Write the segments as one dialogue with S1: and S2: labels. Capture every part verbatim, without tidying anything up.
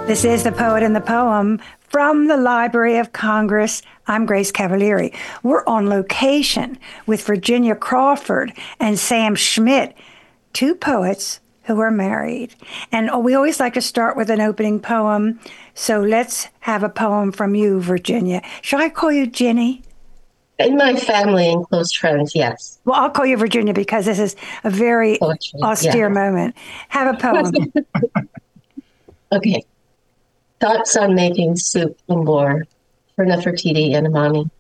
S1: This is The Poet and the Poem from the Library of Congress. I'm Grace Cavalieri. We're on location with Virginia Crawford and Sam Schmidt, two poets who are married. And we always like to start with an opening poem. So let's have a poem from you, Virginia. Shall I call you Jenny?
S2: In my family and close friends, yes.
S1: Well, I'll call you Virginia because this is a very Poetry, austere yeah. moment. Have a poem.
S2: Okay. Thoughts on making soup and lore for Nefertiti and Imani.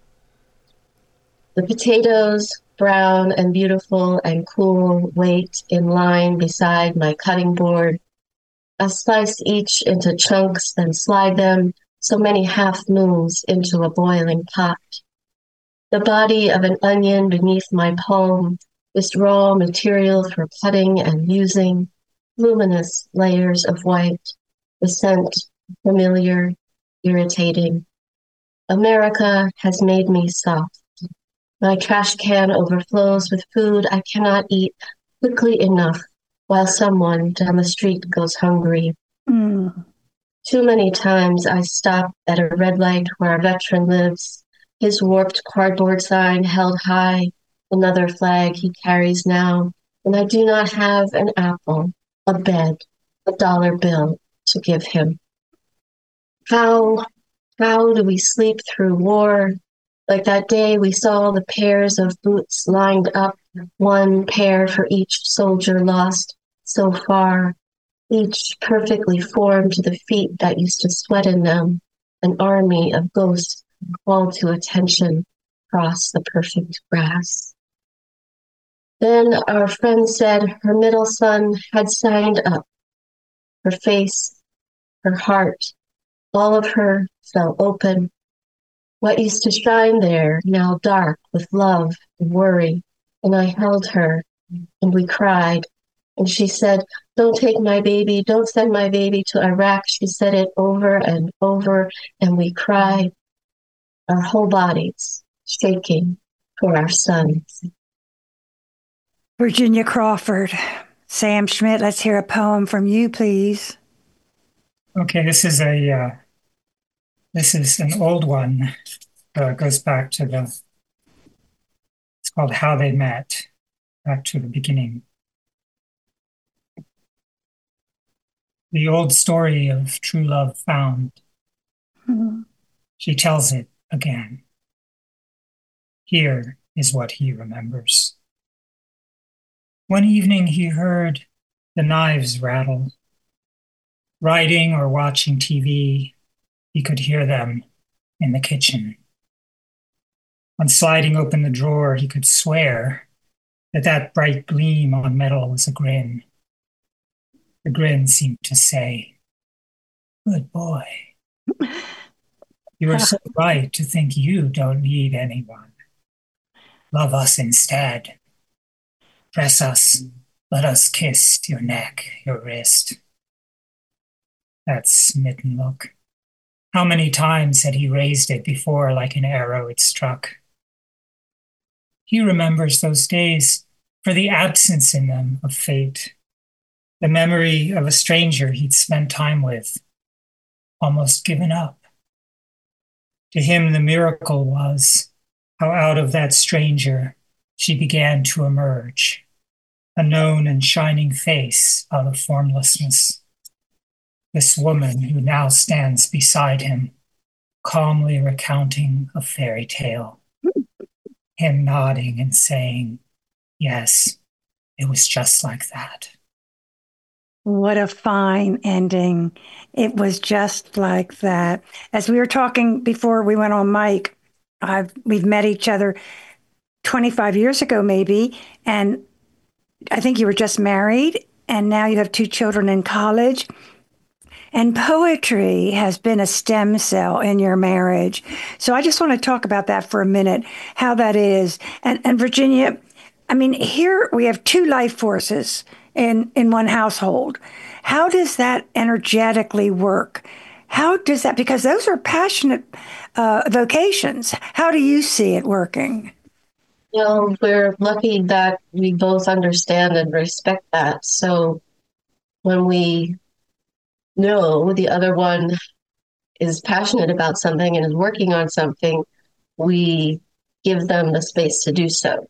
S2: The potatoes, brown and beautiful and cool, wait in line beside my cutting board. I slice each into chunks, then slide them so many half moons into a boiling pot. The body of an onion beneath my palm, this raw material for cutting and using, luminous layers of white, the scent familiar, irritating. America has made me soft. My trash can overflows with food I cannot eat quickly enough while someone down the street goes hungry.
S1: Mm.
S2: Too many times I stop at a red light where a veteran lives, his warped cardboard sign held high, another flag he carries now, and I do not have an apple, a bed, a dollar bill to give him. How, how do we sleep through war? Like that day we saw the pairs of boots lined up, one pair for each soldier lost so far, each perfectly formed to the feet that used to sweat in them, an army of ghosts called to attention across the perfect grass. Then our friend said her middle son had signed up. Her face, her heart, all of her fell open. What used to shine there, now dark with love and worry, and I held her, and we cried. And she said, "Don't take my baby, don't send my baby to Iraq." She said it over and over, and we cried, our whole bodies shaking for our sons.
S1: Virginia Crawford. Sam Schmidt, let's hear a poem from you, please.
S3: Okay, this is a uh, this is an old one. Uh, goes back to the. It's called "How They Met," back to the beginning. The old story of true love found.
S1: Mm-hmm.
S3: She tells it again. Here is what he remembers. One evening he heard the knives rattle. Writing or watching T V, he could hear them in the kitchen. On sliding open the drawer, he could swear that that bright gleam on metal was a grin. The grin seemed to say, "Good boy. You are so right to think you don't need anyone. Love us instead. Dress us. Let us kiss your neck, your wrist." That smitten look. How many times had he raised it before like an arrow it struck? He remembers those days for the absence in them of fate, the memory of a stranger he'd spent time with, almost given up. To him, the miracle was how out of that stranger she began to emerge, a known and shining face out of formlessness. This woman who now stands beside him, calmly recounting a fairy tale, him nodding and saying, "Yes, it was just like that."
S1: What a fine ending. It was just like that. As we were talking before we went on mic, I've, we've met each other twenty-five years ago, maybe, and I think you were just married, and now you have two children in college. And poetry has been a stem cell in your marriage. So I just want to talk about that for a minute, how that is. And, and Virginia, I mean, here we have two life forces in, in one household. How does that energetically work? How does that, because those are passionate uh, vocations. How do you see it working?
S2: You know, we're lucky that we both understand and respect that. So when we know the other one is passionate about something and is working on something, we give them the space to do so.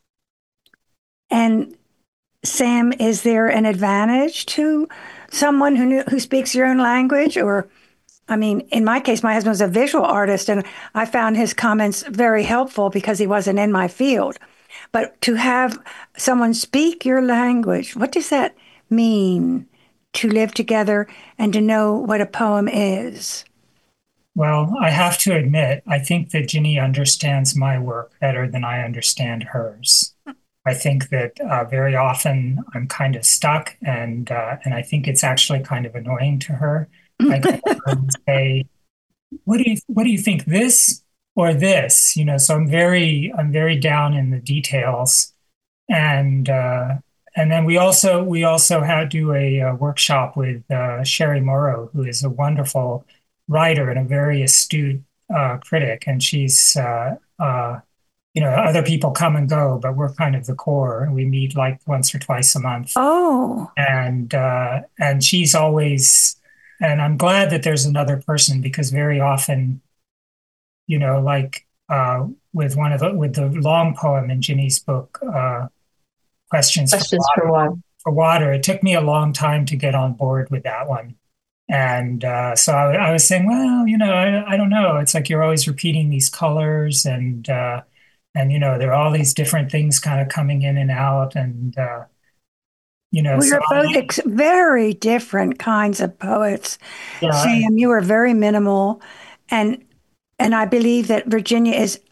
S1: And Sam, is there an advantage to someone who knew, who speaks your own language? Or, I mean, in my case, my husband was a visual artist, and I found his comments very helpful because he wasn't in my field. But to have someone speak your language, what does that mean to live together and to know what a poem is?
S3: Well, I have to admit, I think that Ginny understands my work better than I understand hers. I think that uh, very often I'm kind of stuck, and uh, and I think it's actually kind of annoying to her. I get her to say, "What do you what do you think, this or this?" You know, so I'm very I'm very down in the details, and uh, and then we also we also had do a, a workshop with uh, Sherry Morrow, who is a wonderful writer and a very astute uh, critic, and she's. Uh, uh, you know, other people come and go, but we're kind of the core. We meet like once or twice a month.
S1: Oh,
S3: And uh, and she's always, and I'm glad that there's another person because very often, you know, like uh, with one of the with the long poem in Ginny's book, uh, Questions,
S2: Questions
S3: for
S2: for
S3: water,
S2: one.
S3: for water. It took me a long time to get on board with that one. And uh, so I, I was saying, well, you know, I, I don't know. It's like you're always repeating these colors and uh, and, you know, there are all these different things kind of coming in and out. And, uh, you know,
S1: we
S3: so
S1: are both
S3: I,
S1: ex- very different kinds of poets.
S3: yeah,
S1: Sam, you are very minimal, and and I believe that Virginia is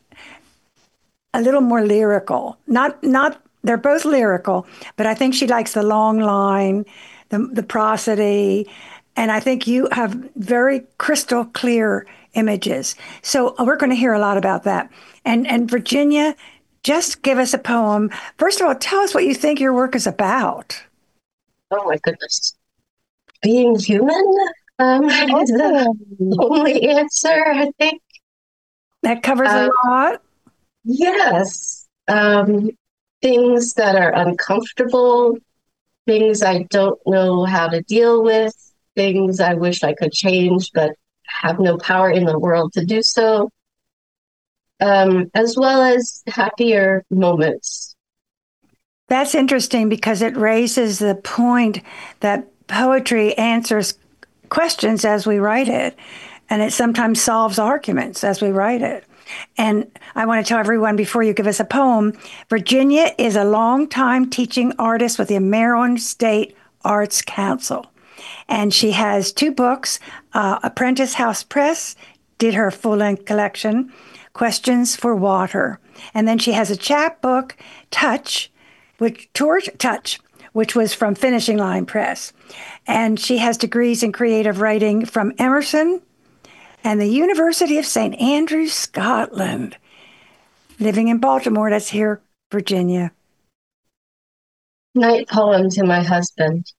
S1: a little more lyrical. Not not they're both lyrical, but I think she likes the long line, the the prosody, and I think you have very crystal clear images. So uh, we're going to hear a lot about that. And and Virginia, just give us a poem. First of all, tell us what you think your work is about.
S2: Oh my goodness. Being human um, is the only answer, I think.
S1: That covers a
S2: Uh,
S1: lot.
S2: yes. Um, things that are uncomfortable, things I don't know how to deal with, things I wish I could change, but have no power in the world to do so, um, as well as happier moments.
S1: That's interesting because it raises the point that poetry answers questions as we write it, and it sometimes solves arguments as we write it. And I want to tell everyone before you give us a poem, Virginia is a longtime teaching artist with the Maryland State Arts Council. And she has two books. uh, Apprentice House Press did her full-length collection, Questions for Water. And then she has a chapbook, Touch, which Torch Touch, which was from Finishing Line Press. And she has degrees in creative writing from Emerson and the University of Saint Andrews, Scotland. Living in Baltimore, that's here, Virginia.
S2: Night poem to my husband.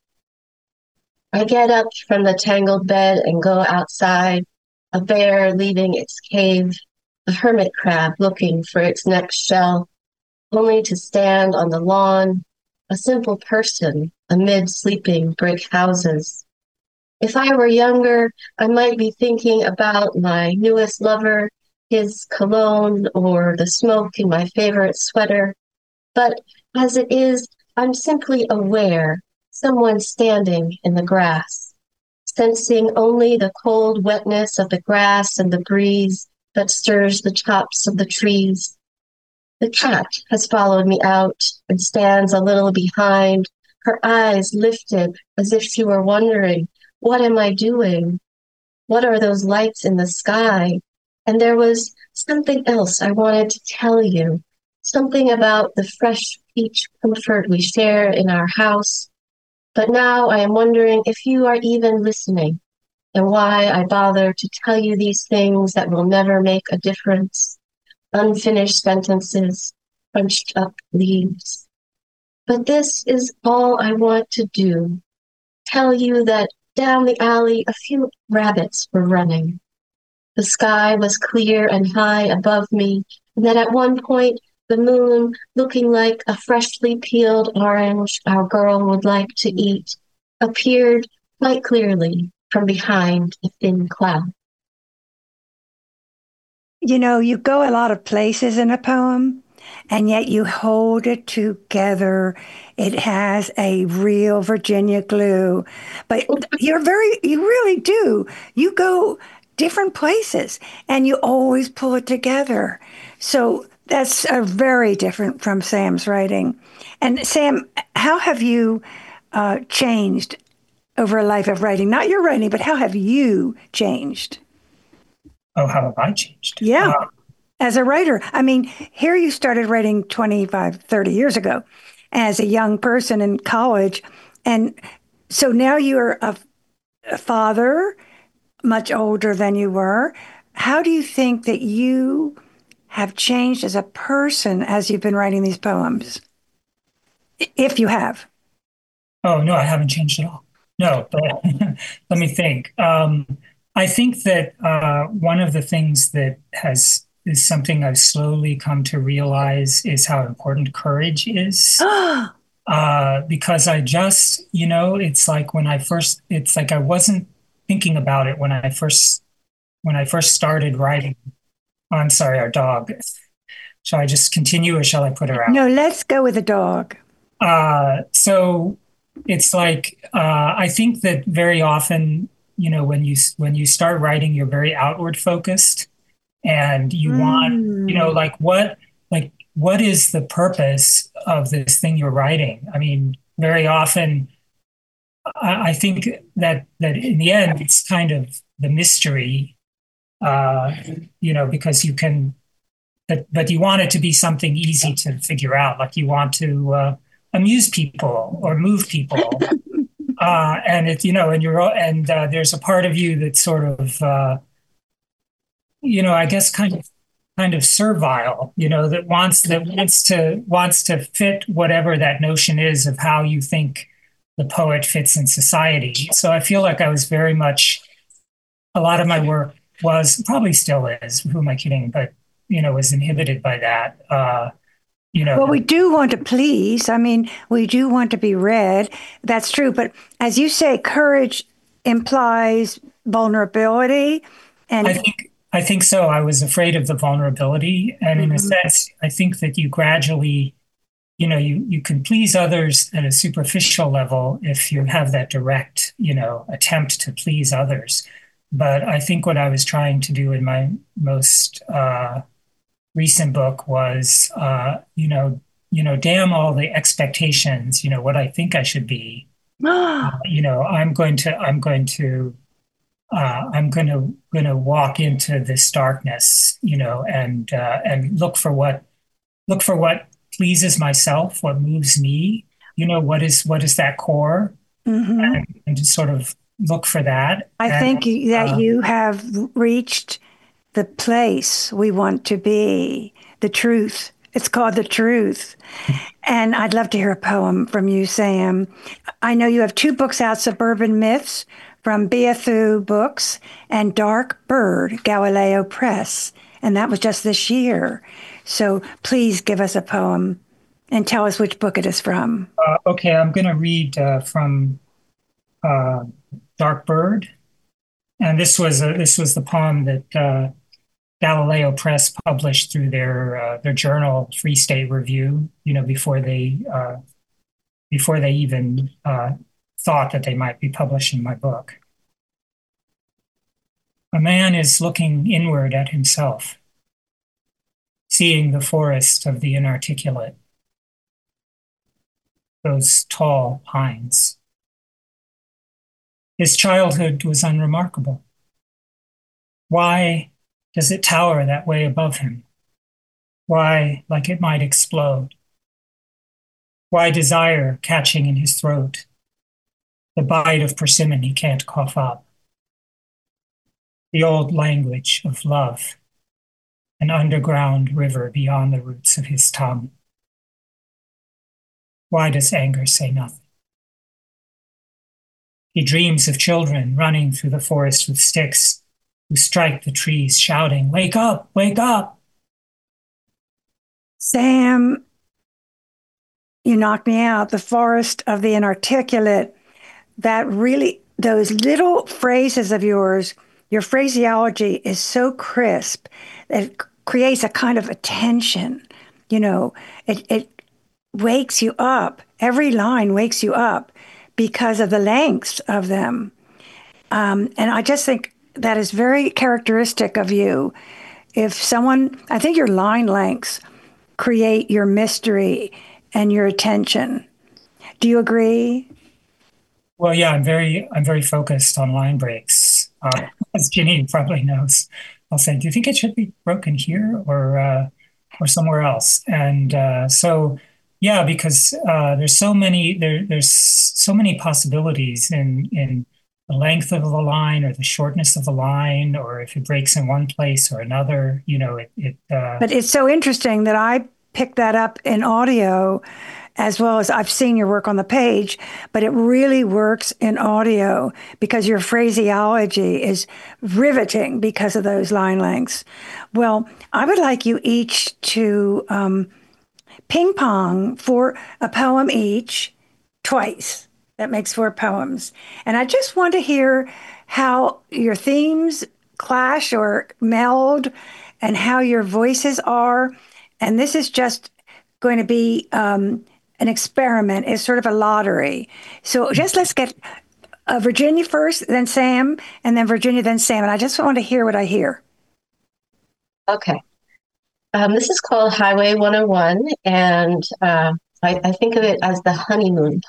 S2: I get up from the tangled bed and go outside, a bear leaving its cave, a hermit crab looking for its next shell, only to stand on the lawn, a simple person amid sleeping brick houses. If I were younger, I might be thinking about my newest lover, his cologne, or the smoke in my favorite sweater. But as it is, I'm simply aware, someone standing in the grass, sensing only the cold wetness of the grass and the breeze that stirs the tops of the trees. The cat has followed me out and stands a little behind, her eyes lifted as if she were wondering, what am I doing? What are those lights in the sky? And there was something else I wanted to tell you, something about the fresh peach comfort we share in our house. But now I am wondering if you are even listening and why I bother to tell you these things that will never make a difference. Unfinished sentences, crunched up leaves. But this is all I want to do. Tell you that down the alley a few rabbits were running. The sky was clear and high above me, and that at one point the moon, looking like a freshly peeled orange our girl would like to eat, appeared quite clearly from behind a thin cloud.
S1: You know, you go a lot of places in a poem, and yet you hold it together. It has a real Virginia glue. But you're very, you really do. You go different places and you always pull it together. So that's a very different from Sam's writing. And Sam, how have you uh, changed over a life of writing? Not your writing, but how have you changed?
S3: Oh, how have I changed?
S1: Yeah.
S3: Uh,
S1: As a writer, I mean, here you started writing twenty-five, thirty years ago as a young person in college. And so now you're a, a father, much older than you were. How do you think that you have changed as a person as you've been writing these poems? If you have.
S3: oh, no, I haven't changed at all. No, but let me think. Um, I think that uh, one of the things that has is something I've slowly come to realize is how important courage is. Uh, because I just, you know, it's like when I first, it's like I wasn't thinking about it when I first, when I first started writing. Oh, I'm sorry, our dog. Shall I just continue or shall I put her out?
S1: No, let's go with the dog.
S3: Uh, so it's like uh, I think that very often, you know, when you when you start writing, you're very outward focused, and you want, you know,
S1: Mm.
S3: like what, like what is the purpose of this thing you're writing? I mean, very often, I, I think that that in the end, it's kind of the mystery, uh, you know, because you can but but you want it to be something easy to figure out, like you want to uh, amuse people or move people, uh, and it's you know, and you're and uh, there's a part of you that's sort of uh, you know, I guess kind of kind of servile, you know, that wants that wants to wants to fit whatever that notion is of how you think the poet fits in society. So I feel like I was very much a lot of my work was probably still is. Who am I kidding? But you know, was inhibited by that. Uh, you know,
S1: Well, we do want to please. I mean, we do want to be read. That's true. But as you say, courage implies vulnerability.
S3: I
S1: And
S3: think I think so. I was afraid of the vulnerability, and in a
S1: Mhm.
S3: sense, I think that you gradually, you know, you you can please others at a superficial level if you have that direct, you know, attempt to please others. But I think what I was trying to do in my most uh, recent book was, uh, you know, you know, damn all the expectations, you know, what I think I should be. Uh, you know, I'm going to, I'm going to, uh, I'm going to, going to walk into this darkness, you know, and uh, and look for what, look for what pleases myself, what moves me. You know, what is what is that core,
S1: Mhm.
S3: and, and just sort of look for that.
S1: I
S3: And
S1: think you- that
S3: uh,
S1: you have reached the place we want to be, the truth. It's called the truth. And I'd love to hear a poem from you, Sam. I know you have two books out, Suburban Myths from Beathu Books and Dark Bird, Galileo Press. And that was just this year. So please give us a poem and tell us which book it is from.
S3: uh, okay, I'm going to read uh, from uh, Dark Bird. And this was a, this was the poem that uh, Galileo Press published through their uh, their journal, Free State Review. You know, before they uh, before they even uh, thought that they might be publishing my book. A man is looking inward at himself, seeing the forest of the inarticulate, those tall pines. His childhood was unremarkable. Why does it tower that way above him? Why, like it might explode? Why desire catching in his throat? The bite of persimmon he can't cough up. The old language of love, an underground river beyond the roots of his tongue. Why does anger say nothing? He dreams of children running through the forest with sticks who strike the trees, shouting, "Wake up, wake up!"
S1: Sam, you knocked me out. The forest of the inarticulate. That really those little phrases of yours, your phraseology is so crisp that it creates a kind of a tension. You know, it, it wakes you up. Every line wakes you up because of the lengths of them. Um, and I just think that is very characteristic of you. If someone, I think your line lengths create your mystery and your attention. Do you agree?
S3: Well, yeah, I'm very I'm very focused on line breaks. Uh, as Ginny probably knows, I'll say, "Do you think it should be broken here or uh, or somewhere else?" And uh, so, yeah, because uh, there's so many there there's so many possibilities in in the length of the line or the shortness of the line, or if it breaks in one place or another. You know, it it. Uh,
S1: But it's so interesting that I picked that up in audio as well as I've seen your work on the page, but it really works in audio because your phraseology is riveting because of those line lengths. Well, I would like you each to um, ping pong for a poem each twice. That makes four poems. And I just want to hear how your themes clash or meld and how your voices are. And this is just going to be um, an experiment. It's sort of a lottery. So just let's get uh, Virginia first, then Sam, and then Virginia, then Sam. And I just want to hear what I hear.
S2: Okay. Um, this is called Highway one oh one, and uh, I, I think of it as the honeymoon.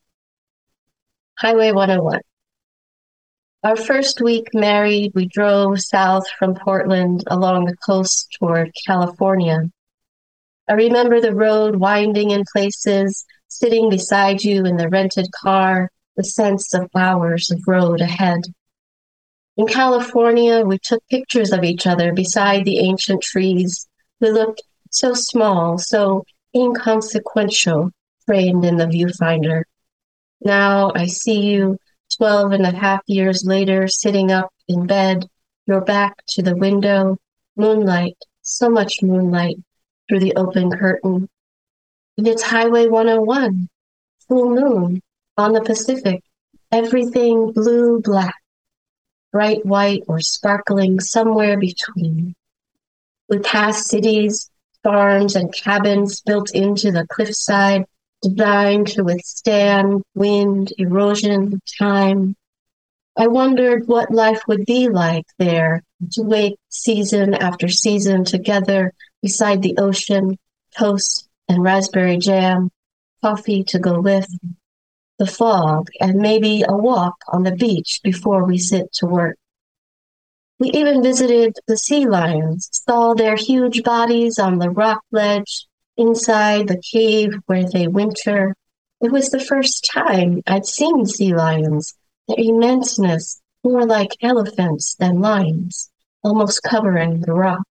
S2: Highway one oh one. Our first week married, we drove south from Portland along the coast toward California. I remember the road winding in places, sitting beside you in the rented car, the sense of hours of road ahead. In California, we took pictures of each other beside the ancient trees. We looked so small, so inconsequential, framed in the viewfinder. Now I see you twelve and a half years later, sitting up in bed, your back to the window, moonlight, so much moonlight through the open curtain. And it's Highway one oh one, full moon, on the Pacific, everything blue-black, bright white or sparkling somewhere between. We pass cities, farms, and cabins built into the cliffside, designed to withstand wind, erosion, time. I wondered what life would be like there, to wait season after season together beside the ocean, toast and raspberry jam, coffee to go with, the fog, and maybe a walk on the beach before we sit to work. We even visited the sea lions, saw their huge bodies on the rock ledge inside the cave where they winter. It was the first time I'd seen sea lions, their immenseness more like elephants than lions, almost covering the rock.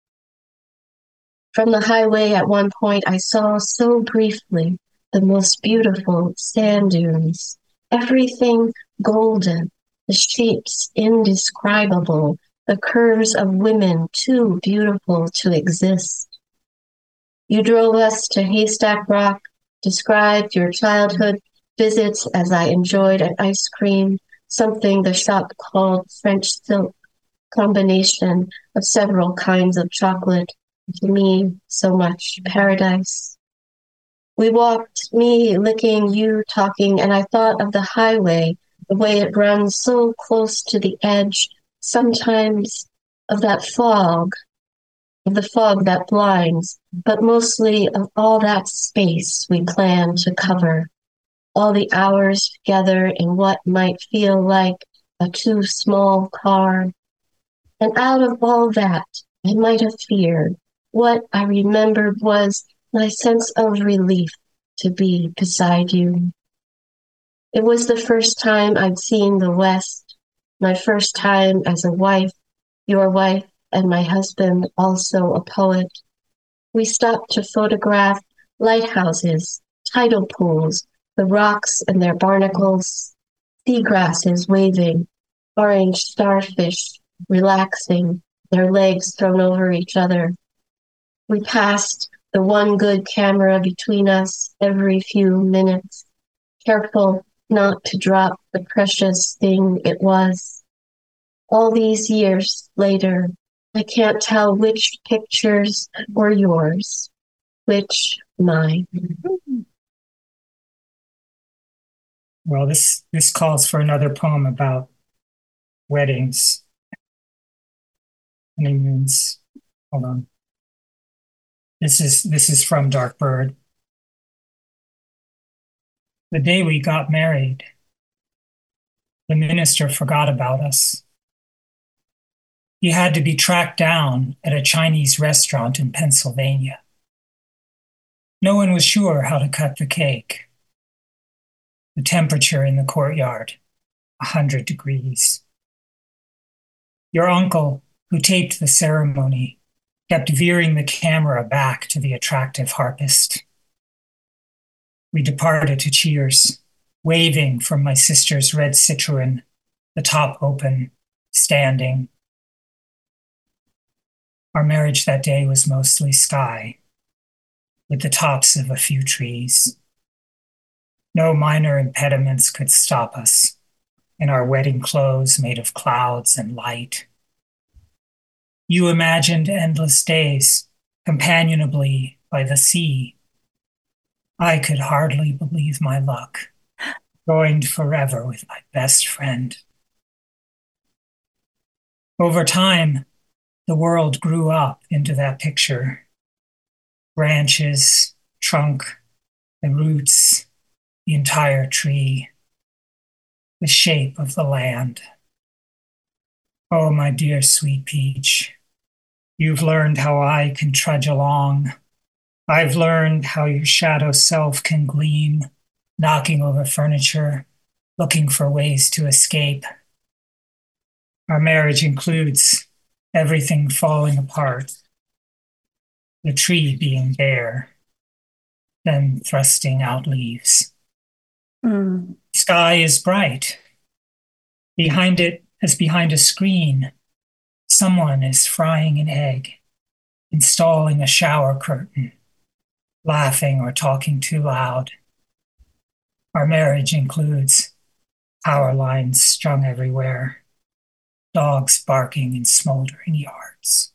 S2: From the highway at one point, I saw so briefly the most beautiful sand dunes, everything golden, the shapes indescribable, the curves of women too beautiful to exist. You drove us to Haystack Rock, described your childhood visits as I enjoyed an ice cream, something the shop called French silk, combination of several kinds of chocolate, to me so much paradise. We walked, me licking, you talking, and I thought of the highway, the way it runs so close to the edge, sometimes of that fog, of the fog that blinds, but mostly of all that space we plan to cover, all the hours together in what might feel like a too small car. And out of all that, I might have feared, what I remembered was my sense of relief to be beside you. It was the first time I'd seen the West, my first time as a wife, your wife, and my husband, also a poet. We stopped to photograph lighthouses, tidal pools, the rocks and their barnacles, seagrasses waving, orange starfish relaxing, their legs thrown over each other. We passed the one good camera between us every few minutes, careful not to drop the precious thing it was. All these years later, I can't tell which pictures were yours, which mine.
S3: Well, this, this calls for another poem about weddings, honeymoons. Hold on. This is this is from Dark Bird. The day we got married, the minister forgot about us. He had to be tracked down at a Chinese restaurant in Pennsylvania. No one was sure how to cut the cake. The temperature in the courtyard, a hundred degrees. Your uncle, who taped the ceremony, kept veering the camera back to the attractive harpist. We departed to cheers, waving from my sister's red Citroen, the top open, standing. Our marriage that day was mostly sky, with the tops of a few trees. No minor impediments could stop us in our wedding clothes made of clouds and light. You imagined endless days, companionably by the sea. I could hardly believe my luck, joined forever with my best friend. Over time, the world grew up into that picture. Branches, trunk, the roots, the entire tree, the shape of the land. Oh, my dear sweet peach, you've learned how I can trudge along. I've learned how your shadow self can gleam, knocking over furniture, looking for ways to escape. Our marriage includes everything falling apart, the tree being bare, then thrusting out leaves.
S1: Mm.
S3: Sky is bright. Behind it, as behind a screen, someone is frying an egg, installing a shower curtain, laughing or talking too loud. Our marriage includes power lines strung everywhere, dogs barking in smoldering yards.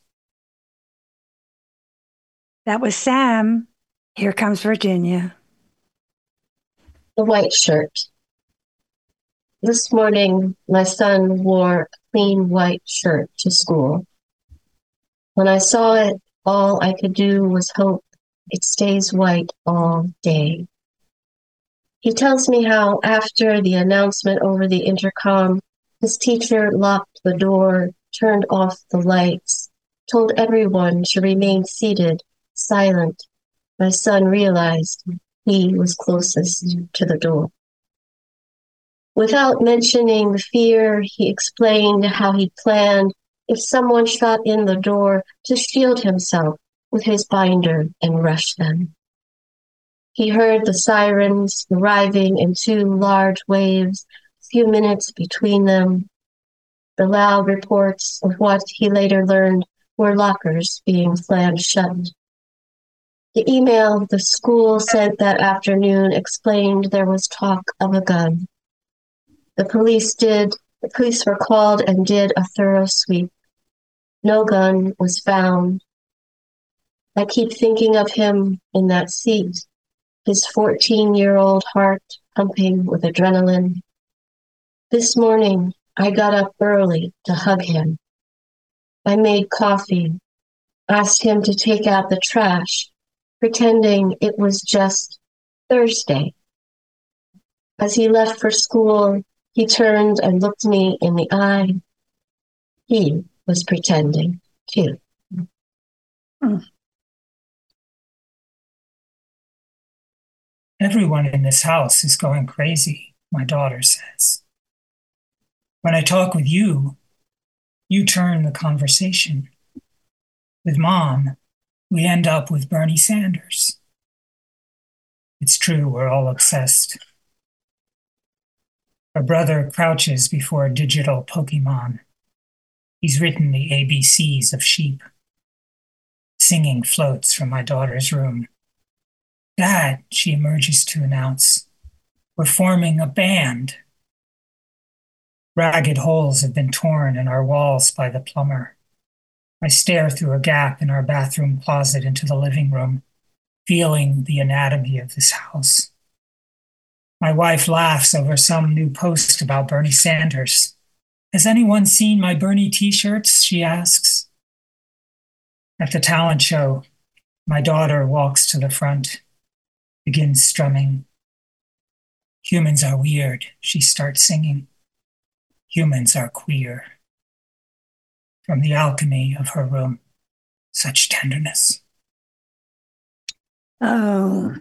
S1: That was Sam. Here comes Virginia.
S2: The white shirt. This morning, my son wore a clean white shirt to school. When I saw it, all I could do was hope it stays white all day. He tells me how after the announcement over the intercom, his teacher locked the door, turned off the lights, told everyone to remain seated, silent. My son realized he was closest to the door. Without mentioning the fear, he explained how he planned, if someone shot in the door, to shield himself with his binder and rush them. He heard the sirens arriving in two large waves, a few minutes between them. The loud reports of what he later learned were lockers being slammed shut. The email the school sent that afternoon explained there was talk of a gun. The police did, the police were called and did a thorough sweep. No gun was found. I keep thinking of him in that seat, his fourteen-year-old heart pumping with adrenaline. This morning, I got up early to hug him. I made coffee, asked him to take out the trash, pretending it was just Thursday. As he left for school, he turned and looked me in the eye. He was pretending, too.
S1: Mm.
S3: Everyone in this house is going crazy, my daughter says. When I talk with you, you turn the conversation. With Mom, we end up with Bernie Sanders. It's true, we're all obsessed. Her brother crouches before a digital Pokemon. He's written the A B Cs of sheep. Singing floats from my daughter's room. Dad, she emerges to announce. We're forming a band. Ragged holes have been torn in our walls by the plumber. I stare through a gap in our bathroom closet into the living room, feeling the anatomy of this house. My wife laughs over some new post about Bernie Sanders. Has anyone seen my Bernie t-shirts? She asks. At the talent show, my daughter walks to the front, begins strumming. Humans are weird, she starts singing. Humans are queer. From the alchemy of her room, such tenderness.
S1: Oh,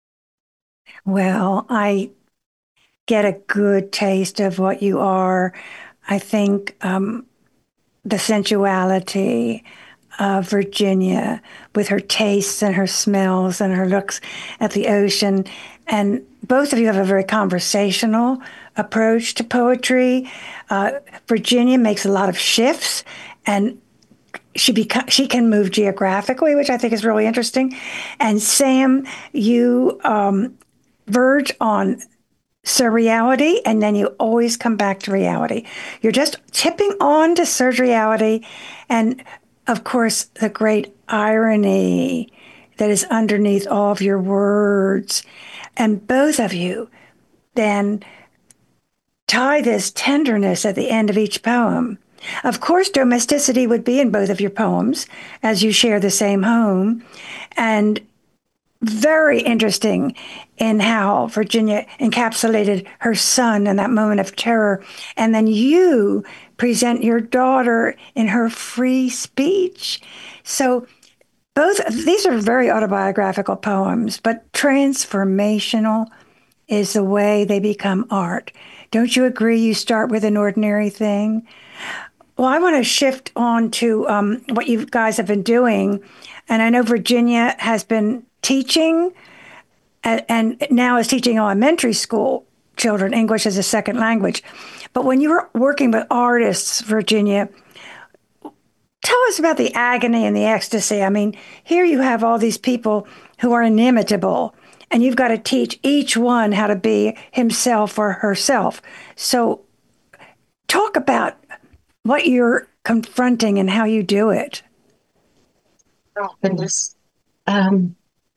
S1: well, I get a good taste of what you are. I think um, the sensuality of Virginia with her tastes and her smells and her looks at the ocean. And both of you have a very conversational approach to poetry. Uh, Virginia makes a lot of shifts and she beca- she can move geographically, which I think is really interesting. And Sam, you um, verge on surreality, and then you always come back to reality. You're just tipping on to surreality, and of course, the great irony that is underneath all of your words. And both of you then tie this tenderness at the end of each poem. Of course, domesticity would be in both of your poems as you share the same home. And very interesting in how Virginia encapsulated her son in that moment of terror. And then you present your daughter in her free speech. So both these are very autobiographical poems, but transformational is the way they become art. Don't you agree? You start with an ordinary thing. Well, I want to shift on to um, what you guys have been doing. And I know Virginia has been teaching and, and now is teaching elementary school children English as a second language. But when you were working with artists, Virginia, tell us about the agony and the ecstasy. I mean, here you have all these people who are inimitable, and you've got to teach each one how to be himself or herself. So talk about what you're confronting and how you do it.
S2: Oh, goodness. Um,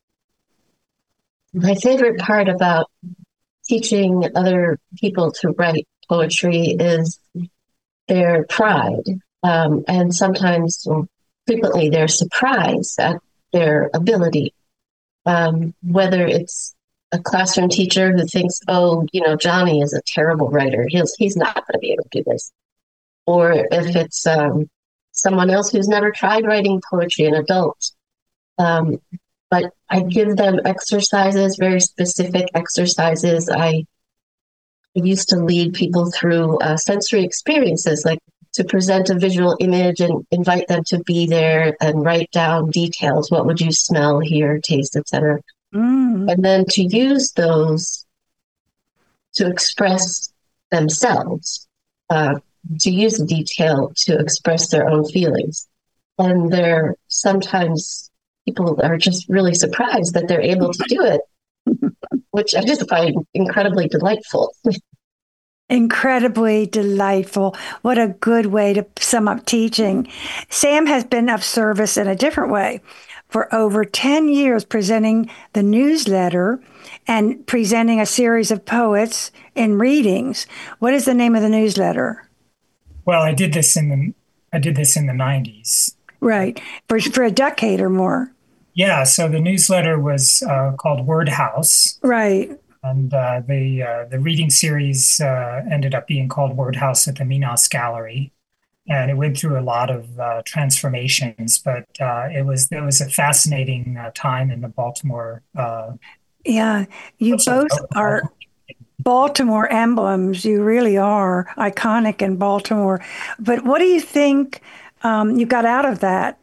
S2: my favorite part about teaching other people to write poetry is their pride. Um, and sometimes, well, frequently, they're surprised at their ability. Um, whether it's a classroom teacher who thinks, oh, you know, Johnny is a terrible writer. He's, he's not going to be able to do this. Or if it's um, someone else who's never tried writing poetry, an adult. Um, but I give them exercises, very specific exercises. I used to lead people through uh, sensory experiences, like to present a visual image and invite them to be there and write down details. What would you smell, hear, taste, et cetera. Mm. And then to use those to express themselves, uh, to use the detail to express their own feelings. And they're sometimes people are just really surprised that they're able to do it, which I just find incredibly delightful.
S1: Incredibly delightful. What a good way to sum up teaching. Sam has been of service in a different way for over ten years, presenting the newsletter and presenting a series of poets in readings. What is the name of the newsletter?
S3: Well, I did this in the I did this in the nineties.
S1: Right. For for a decade or more.
S3: Yeah, so the newsletter was uh, called Word House.
S1: Right.
S3: And uh, the uh, the reading series uh, ended up being called Word House at the Minas Gallery, and it went through a lot of uh, transformations. But uh, it was it was a fascinating uh, time in the Baltimore. Uh,
S1: yeah, you both are Baltimore emblems. You really are iconic in Baltimore. But what do you think um, you got out of that?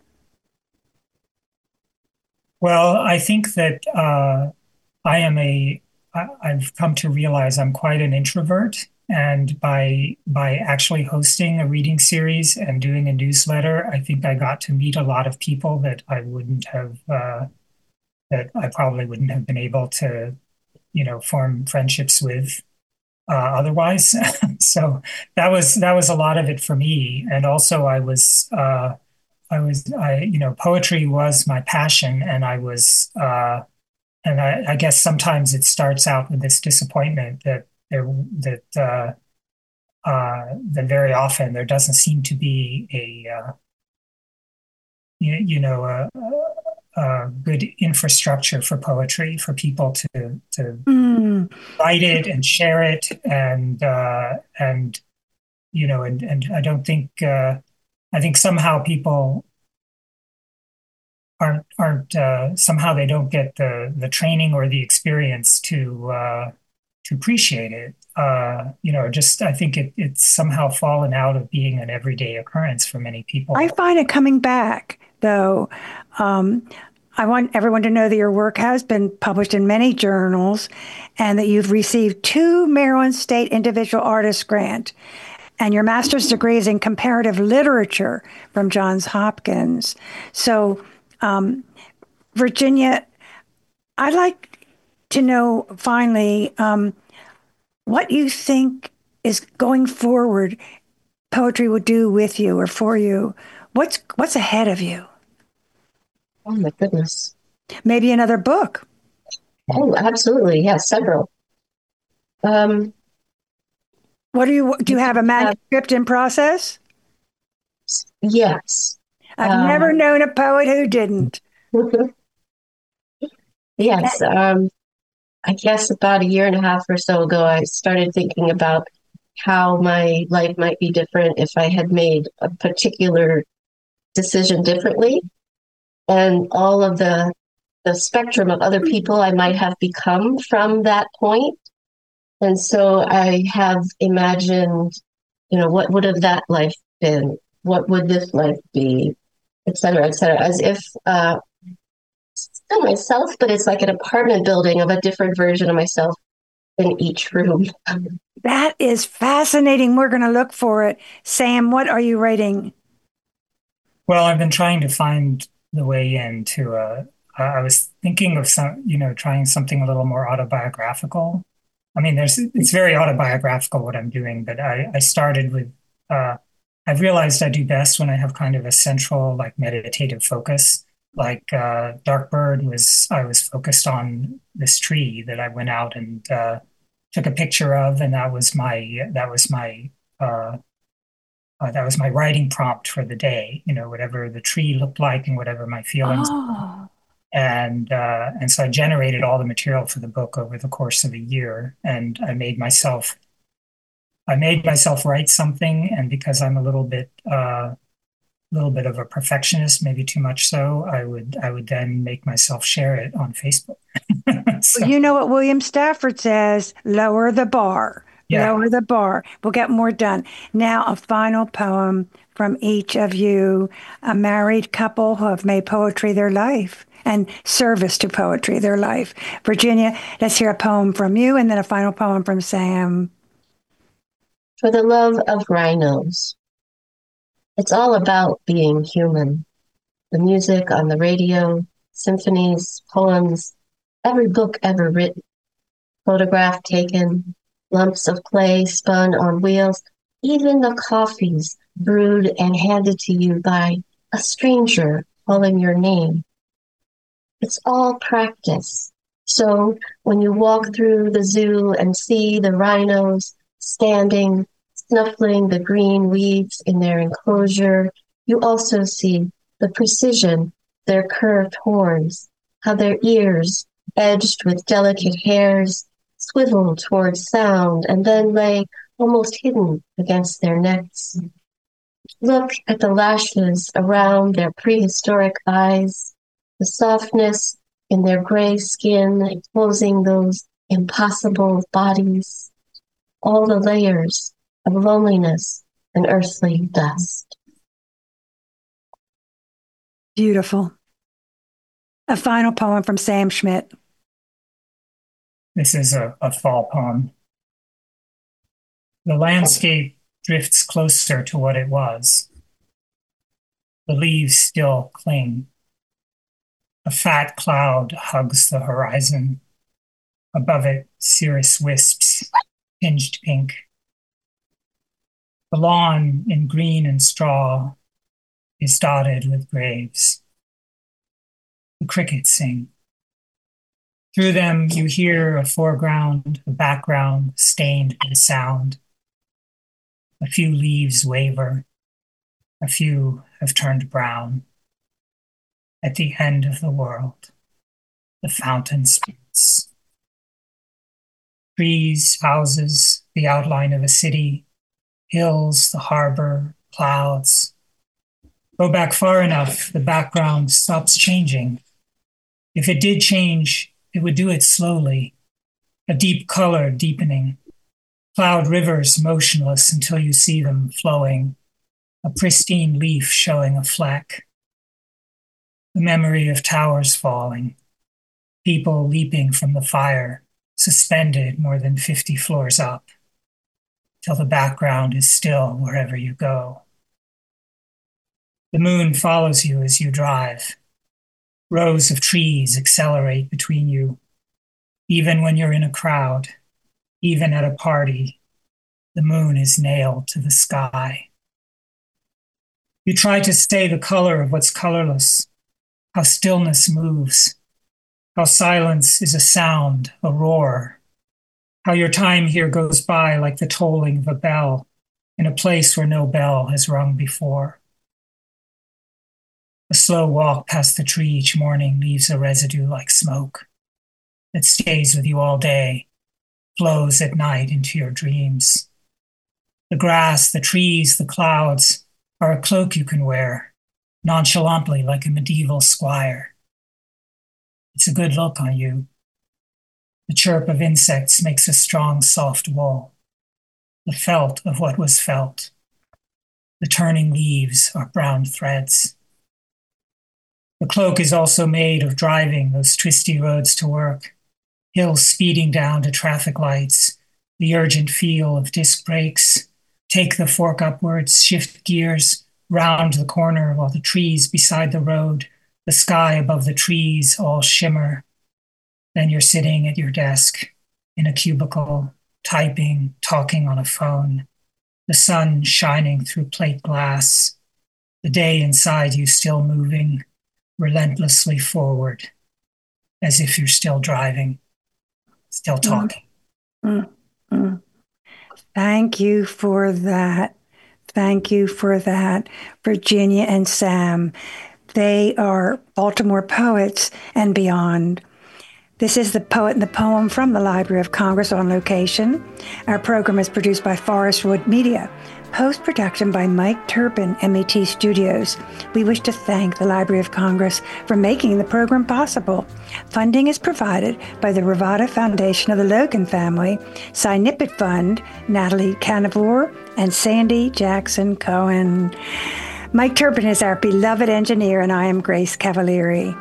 S3: Well, I think that uh, I am a I've come to realize I'm quite an introvert, and by by actually hosting a reading series and doing a newsletter, I think I got to meet a lot of people that I wouldn't have uh, that I probably wouldn't have been able to you know, form friendships with uh, otherwise. So that was that was a lot of it for me. And also, I was uh, I was I you know, poetry was my passion, and I was uh, and I, I guess sometimes it starts out with this disappointment that there that uh, uh, that very often there doesn't seem to be a uh, you, you know a, a good infrastructure for poetry for people to to
S1: Mm.
S3: write it and share it and uh, and you know and and I don't think uh, I think somehow people aren't aren't uh, somehow they don't get the the training or the experience to uh, to appreciate it. Uh, you know, just I think it it's somehow fallen out of being an everyday occurrence for many
S1: I
S3: people.
S1: find it coming back, though. Um, I want everyone to know that your work has been published in many journals and that you've received two Maryland State Individual Artist Grant. And your master's degree is in comparative literature from Johns Hopkins. So, um, Virginia, I'd like to know finally um, what you think is going forward poetry would do with you or for you. What's what's ahead of you?
S2: Oh my goodness.
S1: Maybe another book.
S2: Oh, absolutely. Yeah, several. Um,
S1: What do you do? You have a manuscript in process?
S2: yes.
S1: I've
S2: Um,
S1: never known a poet who didn't.
S2: yes. Um, I guess about a year and a half or so ago, I started thinking about how my life might be different if I had made a particular decision differently, and all of the the spectrum of other people I might have become from that point. And so I have imagined, you know, what would have that life been? What would this life be? Et cetera, et cetera, as if uh, still myself, but it's like an apartment building of a different version of myself in each room.
S1: That is fascinating. We're going to look for it. Sam, what are you writing?
S3: Well, I've been trying to find the way into uh, I was thinking of some, you know, trying something a little more autobiographical. I mean, there's it's very autobiographical what I'm doing, but I, I started with uh, I've realized I do best when I have kind of a central, like meditative focus. Like uh, Dark Bird was, I was focused on this tree that I went out and uh, took a picture of, and that was my that was my uh, uh, that was my writing prompt for the day. You know, whatever the tree looked like and whatever my feelings
S1: Oh,
S3: and uh, and so I generated all the material for the book over the course of a year, and I made myself I made myself write something, and because I'm a little bit uh, little bit of a perfectionist, maybe too much so, I would I would then make myself share it on Facebook.
S1: well,
S3: So
S1: you know what William Stafford says, lower the bar,
S3: yeah,
S1: lower the bar. We'll get more done. Now, a final poem from each of you, a married couple who have made poetry their life and service to poetry their life. Virginia, let's hear a poem from you and then a final poem from Sam.
S2: For the love of rhinos. It's all about being human. The music on the radio, symphonies, poems, every book ever written, photograph taken, lumps of clay spun on wheels, even the coffees brewed and handed to you by a stranger calling your name. It's all practice. So when you walk through the zoo and see the rhinos standing, snuffling the green weeds in their enclosure, you also see the precision, their curved horns, how their ears, edged with delicate hairs, swivel towards sound and then lay almost hidden against their necks. Look at the lashes around their prehistoric eyes, the softness in their gray skin exposing those impossible bodies, all the layers of loneliness and earthly dust.
S1: Beautiful. A final poem from Sam Schmidt.
S3: this is a, a fall poem. The landscape drifts closer to what it was. The leaves still cling. A fat cloud hugs the horizon. Above it, cirrus wisps, tinged pink. The lawn in green and straw is dotted with graves. The crickets sing. Through them, you hear a foreground, a background stained by sound. A few leaves waver. A few have turned brown. At the end of the world, the fountain splits. Trees, houses, the outline of a city, hills, the harbor, clouds. Go back far enough, the background stops changing. If it did change, it would do it slowly, a deep color deepening. Cloud rivers motionless until you see them flowing, a pristine leaf showing a fleck. The memory of towers falling, people leaping from the fire, suspended more than fifty floors up, till the background is still wherever you go. The moon follows you as you drive. Rows of trees accelerate between you. Even when you're in a crowd, even at a party, the moon is nailed to the sky. You try to stay the color of what's colorless, how stillness moves, how silence is a sound, a roar, how your time here goes by like the tolling of a bell in a place where no bell has rung before. A slow walk past the tree each morning leaves a residue like smoke that stays with you all day, flows at night into your dreams. The grass, the trees, the clouds are a cloak you can wear, nonchalantly like a medieval squire. It's a good look on you. The chirp of insects makes a strong, soft wool, the felt of what was felt. The turning leaves are brown threads. The cloak is also made of driving those twisty roads to work, hills speeding down to traffic lights, the urgent feel of disc brakes, take the fork upwards, shift gears, round the corner while the trees beside the road, the sky above the trees all shimmer. Then you're sitting at your desk in a cubicle, typing, talking on a phone, the sun shining through plate glass, the day inside you still moving, relentlessly forward, as if you're still driving, still talking.
S1: Mm, mm, mm. Thank you for that. Thank you for that, Virginia and Sam. They are Baltimore poets and beyond. This is The Poet and the Poem from the Library of Congress on location. Our program is produced by Forestwood Media. Post-production by Mike Turpin, M E T Studios. We wish to thank the Library of Congress for making the program possible. Funding is provided by the Ravada Foundation of the Logan family, Cy Nippet Fund, Natalie Canavore, and Sandy Jackson Cohen. Mike Turpin is our beloved engineer, and I am Grace Cavalieri.